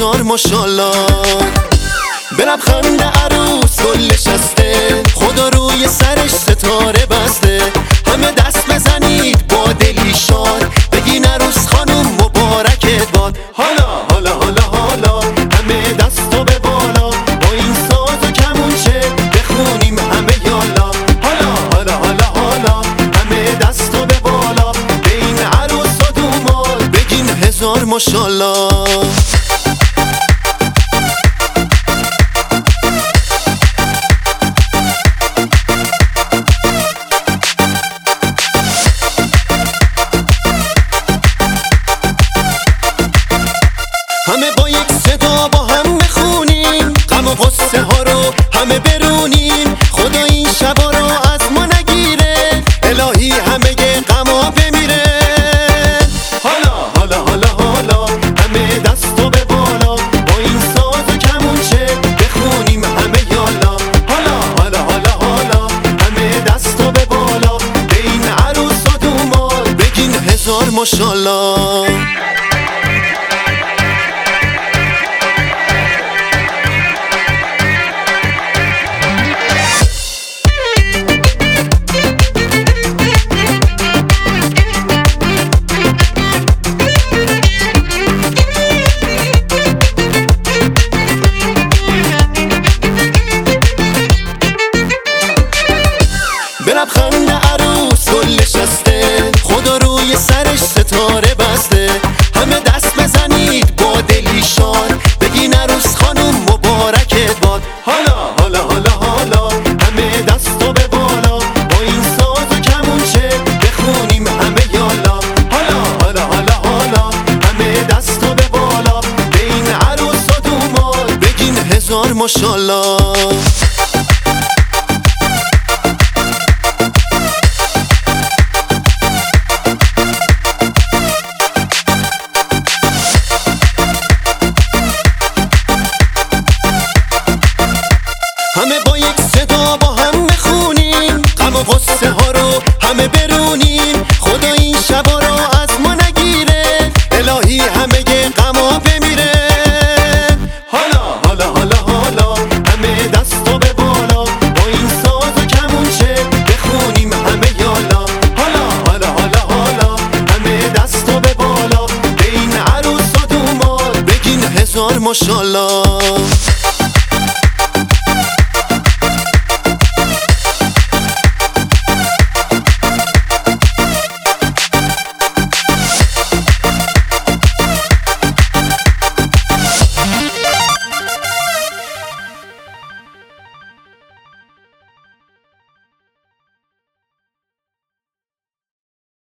هزار ماشالله. به لبخند عروس گل نشسته، خدا روی سرش ستاره بسته. همه دست بزنید با دلی شاد، بگین عروس خانم مبارکت باد. حالا حالا حالا حالا همه دستو به بالا، با این ساز و کمونچه بخونیم همه یالا. حالا حالا حالا حالا همه دستو به بالا، به این عروس و دومال بگین هزار ماشالله. همه با یک صدا با هم بخونیم، غم و غصه ها رو همه برونیم. خدا این شبا رو از ما نگیره، الهی همه غما بمیره. حالا حالا حالا حالا همه دستو به بالا، با این ساز و کمونچه بخونیم همه یالا. حالا حالا حالا حالا همه دستو به بالا، به این عروس و دومال بگین هزار ماشالله. به لبخند عروس گل نشسته، خدا روی سرش ستاره بسته. همه دست بزنید با دلی شاد، بگین عروس خانم مبارکت باد. حالا حالا حالا حالا همه دستو به بالا، با این ساز و کمونچه بخونیم همه یالا. حالا حالا حالا حالا همه دستو به بالا، به این عروس و دومال بگین هزار ماشالله. همه با یک صدا با هم بخونیم، غم و غصه ها رو همه برونیم. خدا این شبا رو از ما نگیره، الهی همه غما بمیره. حالا حالا حالا حالا همه دستو به بالا، با این ساز و کمونچه بخونیم همه یالا. حالا حالا حالا حالا همه دستو به بالا، به این عروس و دومال بگین هزار ماشالله.